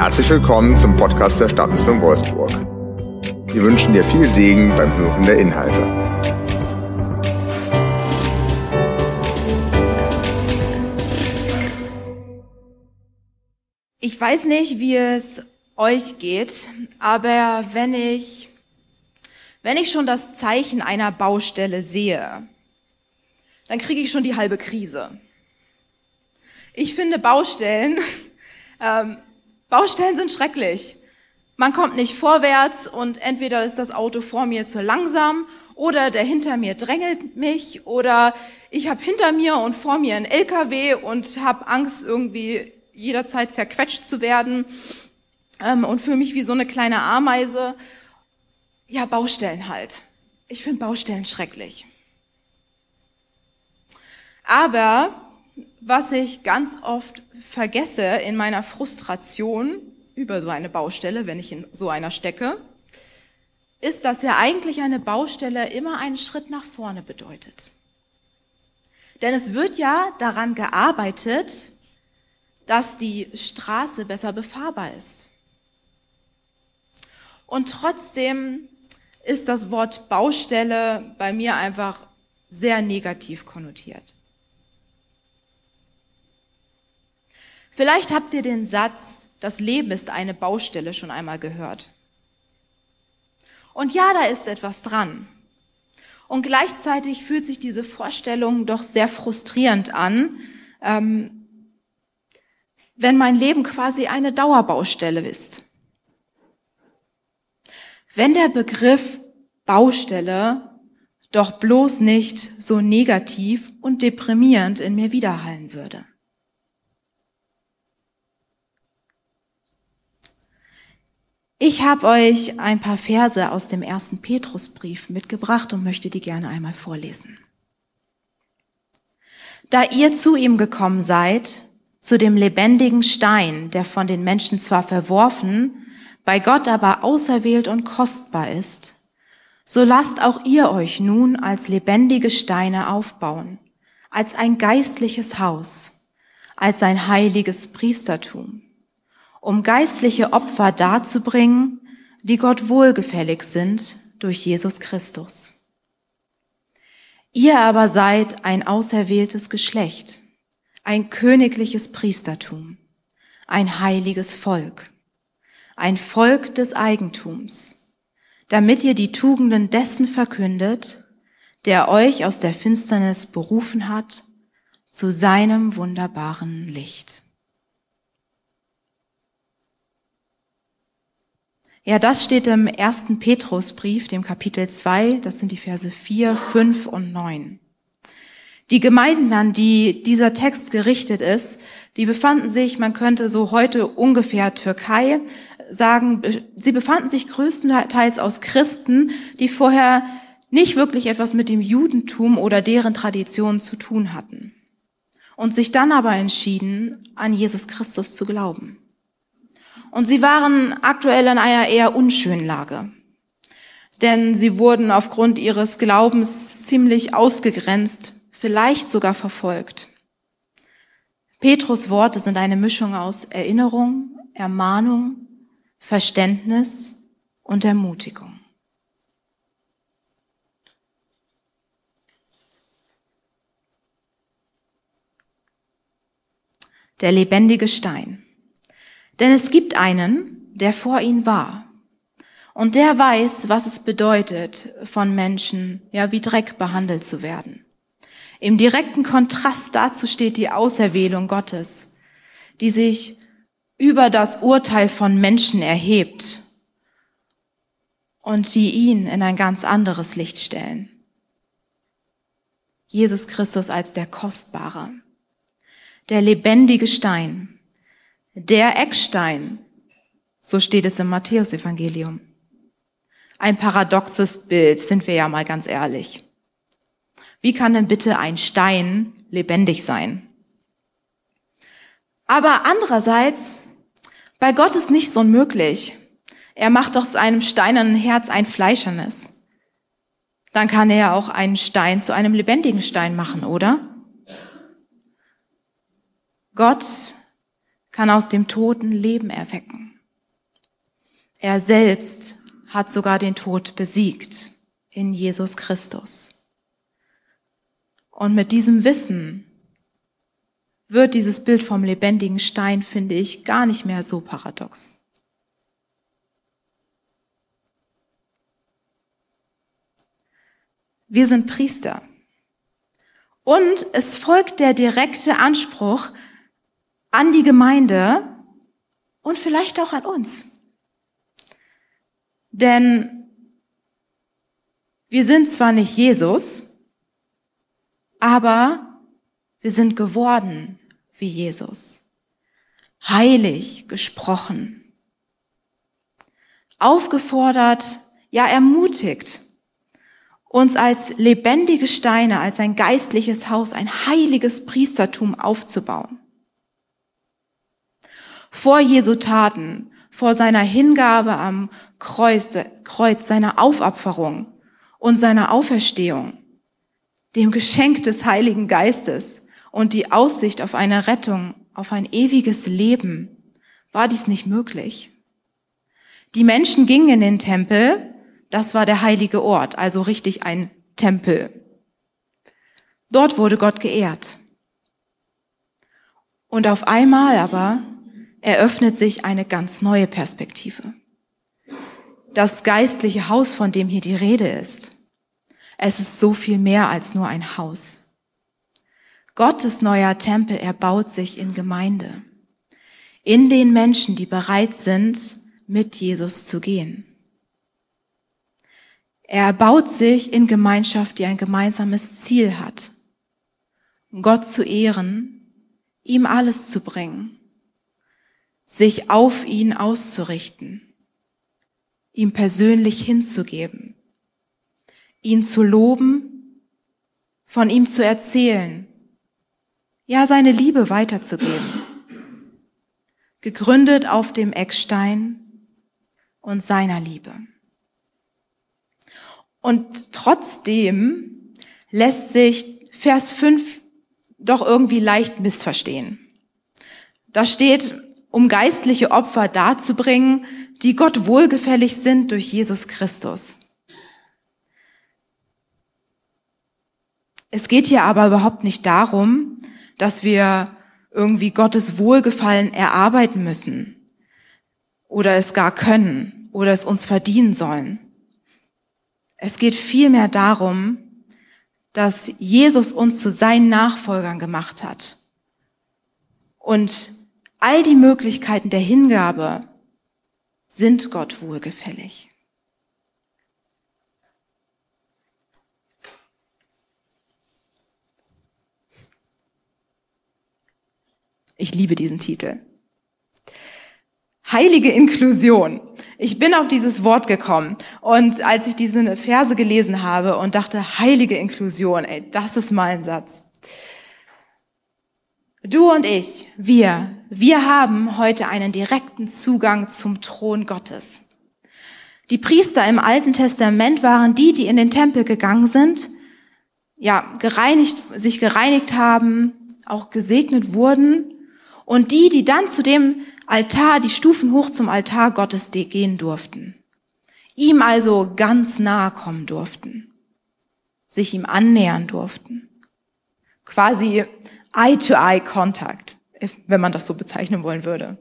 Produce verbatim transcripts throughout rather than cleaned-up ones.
Herzlich willkommen zum Podcast der Stadtmission Wolfsburg. Wir wünschen dir viel Segen beim Hören der Inhalte. Ich weiß nicht, wie es euch geht, aber wenn ich, wenn ich schon das Zeichen einer Baustelle sehe, dann kriege ich schon die halbe Krise. Ich finde Baustellen, ähm, Baustellen sind schrecklich. Man kommt nicht vorwärts und entweder ist das Auto vor mir zu langsam oder der hinter mir drängelt mich oder ich habe hinter mir und vor mir einen L K W und habe Angst, irgendwie jederzeit zerquetscht zu werden ähm, und fühle mich wie so eine kleine Ameise. Ja, Baustellen halt. Ich finde Baustellen schrecklich. Aber was ich ganz oft vergesse in meiner Frustration über so eine Baustelle, wenn ich in so einer stecke, ist, dass ja eigentlich eine Baustelle immer einen Schritt nach vorne bedeutet. Denn es wird ja daran gearbeitet, dass die Straße besser befahrbar ist. Und trotzdem ist das Wort Baustelle bei mir einfach sehr negativ konnotiert. Vielleicht habt ihr den Satz, das Leben ist eine Baustelle, schon einmal gehört. Und ja, da ist etwas dran. Und gleichzeitig fühlt sich diese Vorstellung doch sehr frustrierend an, ähm, wenn mein Leben quasi eine Dauerbaustelle ist. Wenn der Begriff Baustelle doch bloß nicht so negativ und deprimierend in mir widerhallen würde. Ich habe euch ein paar Verse aus dem ersten Petrusbrief mitgebracht und möchte die gerne einmal vorlesen. Da ihr zu ihm gekommen seid, zu dem lebendigen Stein, der von den Menschen zwar verworfen, bei Gott aber auserwählt und kostbar ist, so lasst auch ihr euch nun als lebendige Steine aufbauen, als ein geistliches Haus, als ein heiliges Priestertum, um geistliche Opfer darzubringen, die Gott wohlgefällig sind durch Jesus Christus. Ihr aber seid ein auserwähltes Geschlecht, ein königliches Priestertum, ein heiliges Volk, ein Volk des Eigentums, damit ihr die Tugenden dessen verkündet, der euch aus der Finsternis berufen hat, zu seinem wunderbaren Licht. Ja, das steht im ersten Petrusbrief, dem Kapitel zwei, das sind die Verse vier, fünf und neun. Die Gemeinden, an die dieser Text gerichtet ist, die befanden sich, man könnte so heute ungefähr Türkei sagen, sie befanden sich größtenteils aus Christen, die vorher nicht wirklich etwas mit dem Judentum oder deren Traditionen zu tun hatten und sich dann aber entschieden, an Jesus Christus zu glauben. Und sie waren aktuell in einer eher unschönen Lage, denn sie wurden aufgrund ihres Glaubens ziemlich ausgegrenzt, vielleicht sogar verfolgt. Petrus' Worte sind eine Mischung aus Erinnerung, Ermahnung, Verständnis und Ermutigung. Der lebendige Stein. Denn es gibt einen, der vor ihm war. Und der weiß, was es bedeutet, von Menschen, ja, wie Dreck behandelt zu werden. Im direkten Kontrast dazu steht die Auserwählung Gottes, die sich über das Urteil von Menschen erhebt und die ihn in ein ganz anderes Licht stellen. Jesus Christus als der Kostbare, der lebendige Stein, der Eckstein, so steht es im Matthäusevangelium. Ein paradoxes Bild, sind wir ja mal ganz ehrlich. Wie kann denn bitte ein Stein lebendig sein? Aber andererseits, bei Gott ist nichts unmöglich. Er macht aus einem steinernen Herz ein fleischernes. Dann kann er ja auch einen Stein zu einem lebendigen Stein machen, oder? Gott kann aus dem Toten Leben erwecken. Er selbst hat sogar den Tod besiegt in Jesus Christus. Und mit diesem Wissen wird dieses Bild vom lebendigen Stein, finde ich, gar nicht mehr so paradox. Wir sind Priester. Und es folgt der direkte Anspruch an die Gemeinde und vielleicht auch an uns. Denn wir sind zwar nicht Jesus, aber wir sind geworden wie Jesus. Heilig gesprochen. Aufgefordert, ja ermutigt, uns als lebendige Steine, als ein geistliches Haus, ein heiliges Priestertum aufzubauen. Vor Jesu Taten, vor seiner Hingabe am Kreuz, Kreuz, seiner Aufopferung und seiner Auferstehung, dem Geschenk des Heiligen Geistes und die Aussicht auf eine Rettung, auf ein ewiges Leben, war dies nicht möglich. Die Menschen gingen in den Tempel, das war der heilige Ort, also richtig ein Tempel. Dort wurde Gott geehrt. Und auf einmal aber eröffnet sich eine ganz neue Perspektive. Das geistliche Haus, von dem hier die Rede ist, es ist so viel mehr als nur ein Haus. Gottes neuer Tempel erbaut sich in Gemeinde, in den Menschen, die bereit sind, mit Jesus zu gehen. Er erbaut sich in Gemeinschaft, die ein gemeinsames Ziel hat, Gott zu ehren, ihm alles zu bringen, sich auf ihn auszurichten, ihm persönlich hinzugeben, ihn zu loben, von ihm zu erzählen, ja, seine Liebe weiterzugeben, gegründet auf dem Eckstein und seiner Liebe. Und trotzdem lässt sich Vers fünf doch irgendwie leicht missverstehen. Da steht, um geistliche Opfer darzubringen, die Gott wohlgefällig sind durch Jesus Christus. Es geht hier aber überhaupt nicht darum, dass wir irgendwie Gottes Wohlgefallen erarbeiten müssen oder es gar können oder es uns verdienen sollen. Es geht vielmehr darum, dass Jesus uns zu seinen Nachfolgern gemacht hat. Und all die Möglichkeiten der Hingabe sind Gott wohlgefällig. Ich liebe diesen Titel. Heilige Inklusion. Ich bin auf dieses Wort gekommen und als ich diese Verse gelesen habe und dachte, heilige Inklusion, ey, das ist mal ein Satz. Du und ich, wir, wir haben heute einen direkten Zugang zum Thron Gottes. Die Priester im Alten Testament waren die, die in den Tempel gegangen sind, ja, gereinigt, sich gereinigt haben, auch gesegnet wurden und die, die dann zu dem Altar, die Stufen hoch zum Altar Gottes gehen durften. Ihm also ganz nahe kommen durften. Sich ihm annähern durften. Quasi Eye-to-Eye-Kontakt, wenn man das so bezeichnen wollen würde.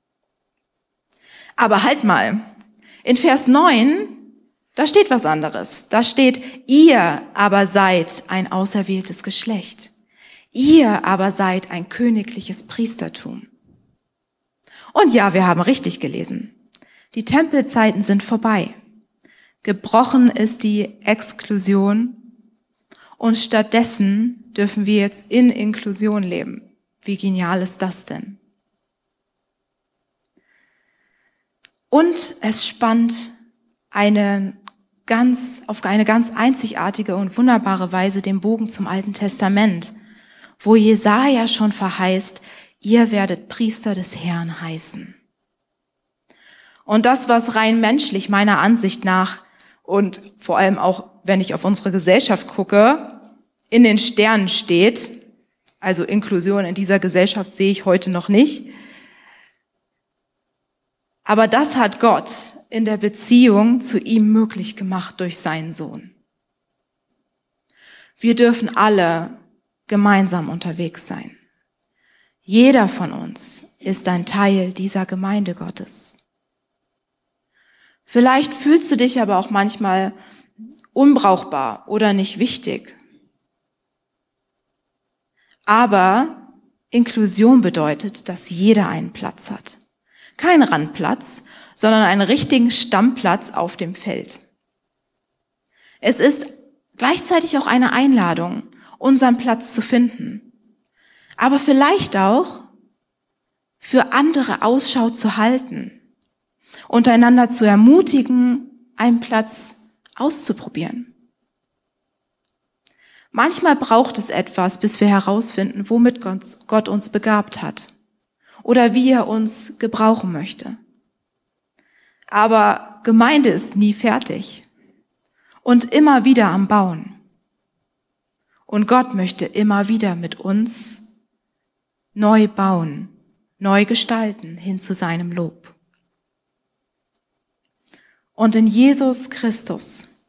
Aber halt mal, in Vers neun, da steht was anderes. Da steht, ihr aber seid ein auserwähltes Geschlecht. Ihr aber seid ein königliches Priestertum. Und ja, wir haben richtig gelesen. Die Tempelzeiten sind vorbei. Gebrochen ist die Exklusion und stattdessen dürfen wir jetzt in Inklusion leben. Wie genial ist das denn? Und es spannt eine ganz, auf eine ganz einzigartige und wunderbare Weise den Bogen zum Alten Testament, wo Jesaja schon verheißt, ihr werdet Priester des Herrn heißen. Und das, was rein menschlich meiner Ansicht nach und vor allem auch, wenn ich auf unsere Gesellschaft gucke, in den Sternen steht, also Inklusion in dieser Gesellschaft sehe ich heute noch nicht, Aber das hat Gott in der Beziehung zu ihm möglich gemacht durch seinen Sohn. Wir dürfen alle gemeinsam unterwegs sein. Jeder von uns ist ein Teil dieser Gemeinde Gottes. Vielleicht fühlst du dich aber auch manchmal unbrauchbar oder nicht wichtig. Aber Inklusion bedeutet, dass jeder einen Platz hat. Kein Randplatz, sondern einen richtigen Stammplatz auf dem Feld. Es ist gleichzeitig auch eine Einladung, unseren Platz zu finden. Aber vielleicht auch für andere Ausschau zu halten, untereinander zu ermutigen, einen Platz auszuprobieren. Manchmal braucht es etwas, bis wir herausfinden, womit Gott uns begabt hat oder wie er uns gebrauchen möchte. Aber Gemeinde ist nie fertig und immer wieder am Bauen. Und Gott möchte immer wieder mit uns neu bauen, neu gestalten hin zu seinem Lob. Und in Jesus Christus,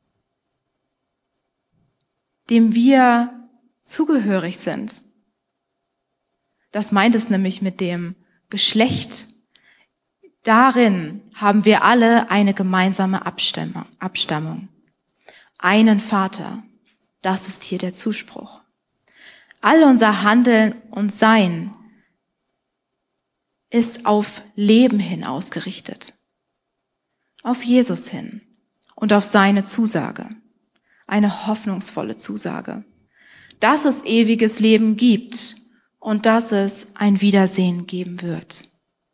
dem wir zugehörig sind, das meint es nämlich mit dem Geschlecht, darin haben wir alle eine gemeinsame Abstammung, einen Vater. Das ist hier der Zuspruch. All unser Handeln und Sein ist auf Leben hin ausgerichtet, auf Jesus hin und auf seine Zusage, eine hoffnungsvolle Zusage, dass es ewiges Leben gibt und dass es ein Wiedersehen geben wird.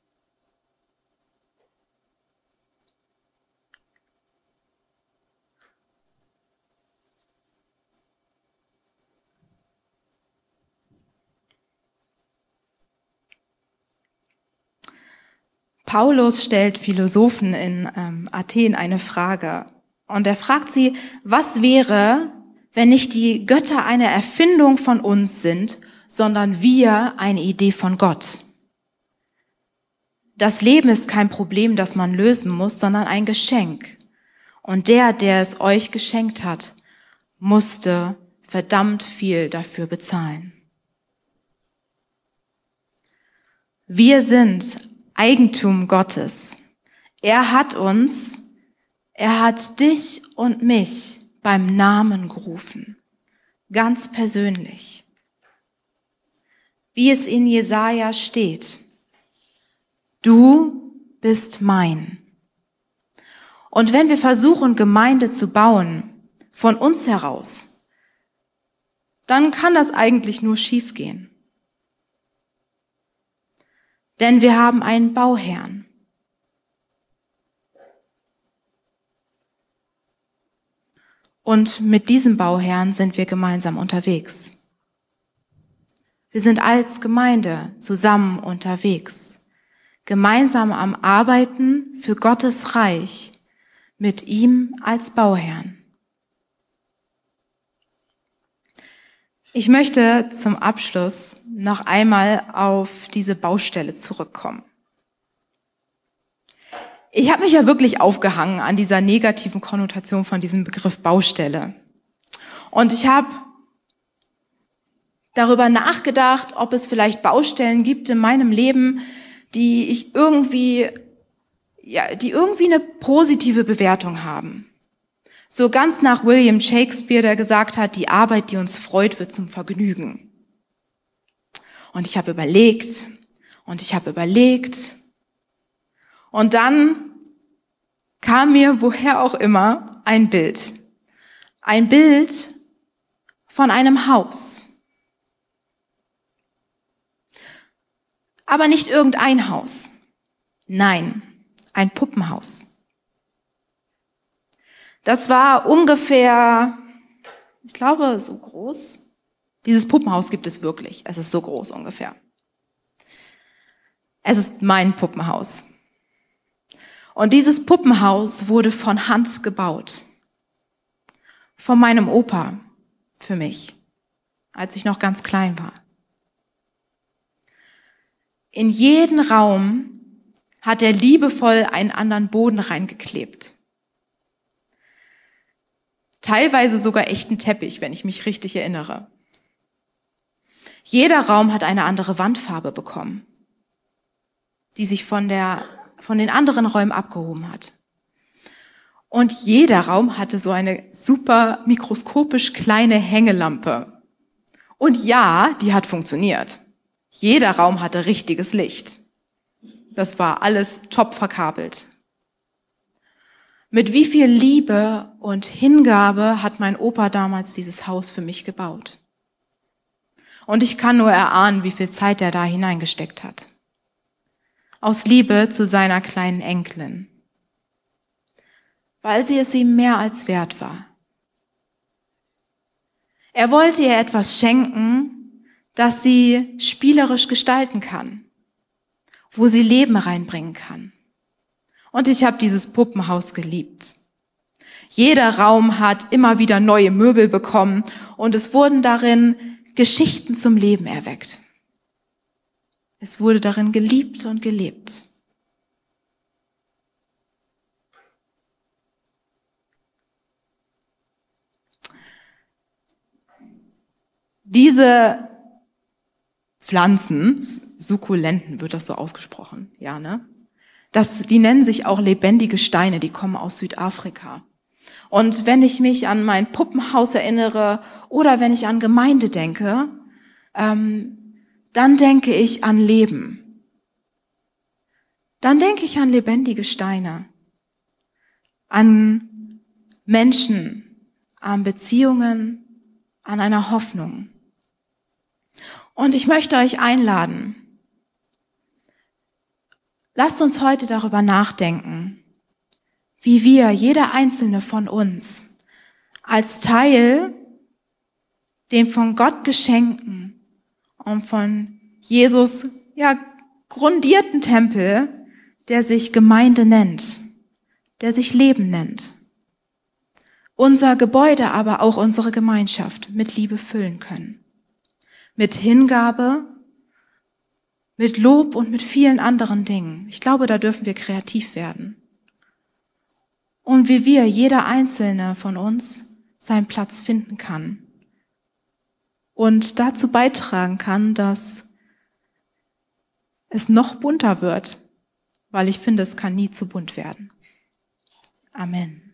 Paulus stellt Philosophen in ähm, Athen eine Frage. Und er fragt sie, was wäre, wenn nicht die Götter eine Erfindung von uns sind, sondern wir eine Idee von Gott? Das Leben ist kein Problem, das man lösen muss, sondern ein Geschenk. Und der, der es euch geschenkt hat, musste verdammt viel dafür bezahlen. Wir sind Eigentum Gottes. Er hat uns, er hat dich und mich beim Namen gerufen, ganz persönlich. Wie es in Jesaja steht: Du bist mein. Und wenn wir versuchen, Gemeinde zu bauen, von uns heraus, dann kann das eigentlich nur schiefgehen. Denn wir haben einen Bauherrn. Und mit diesem Bauherrn sind wir gemeinsam unterwegs. Wir sind als Gemeinde zusammen unterwegs, gemeinsam am Arbeiten für Gottes Reich, mit ihm als Bauherrn. Ich möchte zum Abschluss noch einmal auf diese Baustelle zurückkommen. Ich habe mich ja wirklich aufgehangen an dieser negativen Konnotation von diesem Begriff Baustelle. Und ich habe darüber nachgedacht, ob es vielleicht Baustellen gibt in meinem Leben, die ich irgendwie, ja, die irgendwie eine positive Bewertung haben. So ganz nach William Shakespeare, der gesagt hat, die Arbeit, die uns freut, wird zum Vergnügen. Und ich habe überlegt und ich habe überlegt und dann kam mir, woher auch immer, ein Bild. Ein Bild von einem Haus. Aber nicht irgendein Haus. Nein, ein Puppenhaus. Das war ungefähr, ich glaube, so groß. Dieses Puppenhaus gibt es wirklich. Es ist so groß ungefähr. Es ist mein Puppenhaus. Und dieses Puppenhaus wurde von Hand gebaut. Von meinem Opa für mich, als ich noch ganz klein war. In jeden Raum hat er liebevoll einen anderen Boden reingeklebt. Teilweise sogar echten Teppich, wenn ich mich richtig erinnere. Jeder Raum hat eine andere Wandfarbe bekommen, die sich von der, von den anderen Räumen abgehoben hat. Und jeder Raum hatte so eine super mikroskopisch kleine Hängelampe. Und ja, die hat funktioniert. Jeder Raum hatte richtiges Licht. Das war alles top verkabelt. Mit wie viel Liebe und Hingabe hat mein Opa damals dieses Haus für mich gebaut. Und ich kann nur erahnen, wie viel Zeit er da hineingesteckt hat. Aus Liebe zu seiner kleinen Enkelin. Weil sie es ihm mehr als wert war. Er wollte ihr etwas schenken, das sie spielerisch gestalten kann, wo sie Leben reinbringen kann. Und ich habe dieses Puppenhaus geliebt. Jeder Raum hat immer wieder neue Möbel bekommen und es wurden darin Geschichten zum Leben erweckt. Es wurde darin geliebt und gelebt. Diese Pflanzen, Sukkulenten wird das so ausgesprochen, ja, ne? Das, die nennen sich auch lebendige Steine, die kommen aus Südafrika. Und wenn ich mich an mein Puppenhaus erinnere oder wenn ich an Gemeinde denke, ähm, dann denke ich an Leben. Dann denke ich an lebendige Steine, an Menschen, an Beziehungen, an einer Hoffnung. Und ich möchte euch einladen, lasst uns heute darüber nachdenken, wie wir, jeder einzelne von uns, als Teil den von Gott geschenkten und von Jesus ja grundierten Tempel, der sich Gemeinde nennt, der sich Leben nennt, unser Gebäude, aber auch unsere Gemeinschaft mit Liebe füllen können. Mit Hingabe, mit Lob und mit vielen anderen Dingen. Ich glaube, da dürfen wir kreativ werden. Und wie wir, jeder Einzelne von uns, seinen Platz finden kann. Und dazu beitragen kann, dass es noch bunter wird. Weil ich finde, es kann nie zu bunt werden. Amen.